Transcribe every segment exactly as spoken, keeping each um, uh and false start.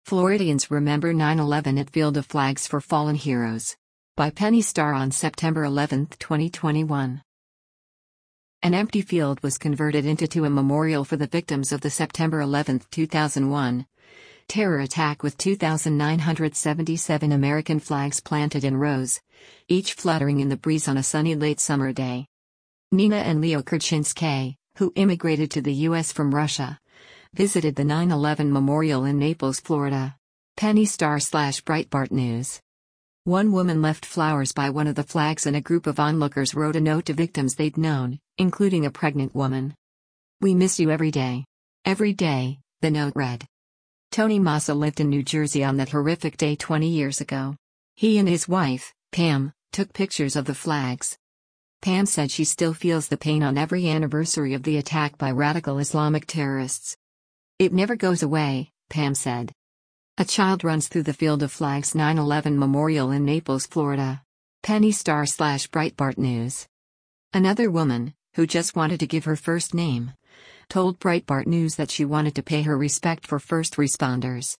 Floridians remember nine eleven at Field of Flags for Fallen Heroes. By Penny Starr on September eleventh, twenty twenty-one. An empty field was converted into to a memorial for the victims of the September eleventh, two thousand one terror attack, with two thousand nine hundred seventy-seven American flags planted in rows, each fluttering in the breeze on a sunny late summer day. Nina and Leo Kurchinski, who immigrated to the U S from Russia, visited the nine eleven memorial in Naples, Florida. Penny Starr slash Breitbart News. One woman left flowers by one of the flags, and a group of onlookers wrote a note to victims they'd known, including a pregnant woman. "We miss you every day. Every day," the note read. Tony Massa lived in New Jersey on that horrific day twenty years ago. He and his wife, Pam, took pictures of the flags. Pam said she still feels the pain on every anniversary of the attack by radical Islamic terrorists. "It never goes away," Pam said. A child runs through the Field of Flags nine eleven memorial in Naples, Florida. Penny Starr slash Breitbart News. Another woman, who just wanted to give her first name, told Breitbart News that she wanted to pay her respect for first responders.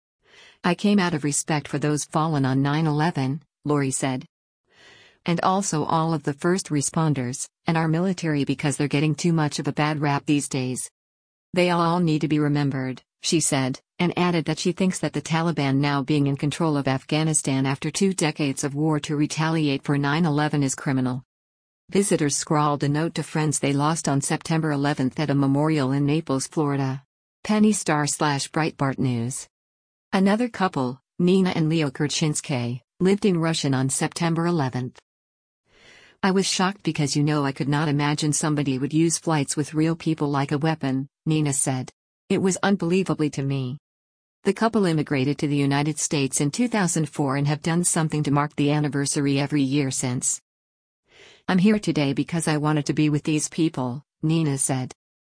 "I came out of respect for those fallen on nine eleven, Lori said. "And also all of the first responders, and our military, because they're getting too much of a bad rap these days. They all need to be remembered," she said, and added that she thinks that the Taliban now being in control of Afghanistan after two decades of war to retaliate for nine eleven is criminal. Visitors scrawled a note to friends they lost on September eleventh at a memorial in Naples, Florida. Penny Starr slash Breitbart News. Another couple, Nina and Leo Kurchinski, lived in Russia on September eleventh. "I was shocked because you know I could not imagine somebody would use flights with real people like a weapon," Nina said. "It was unbelievable to me." The couple immigrated to the United States in two thousand four and have done something to mark the anniversary every year since. "I'm here today because I wanted to be with these people," Nina said.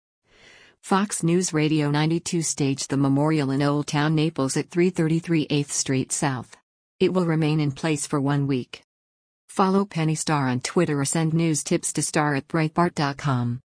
Fox News Radio ninety-two staged the memorial in Old Town Naples at three thirty-three eighth Street South. It will remain in place for one week. Follow Penny Starr on Twitter or send news tips to star at breitbart dot com.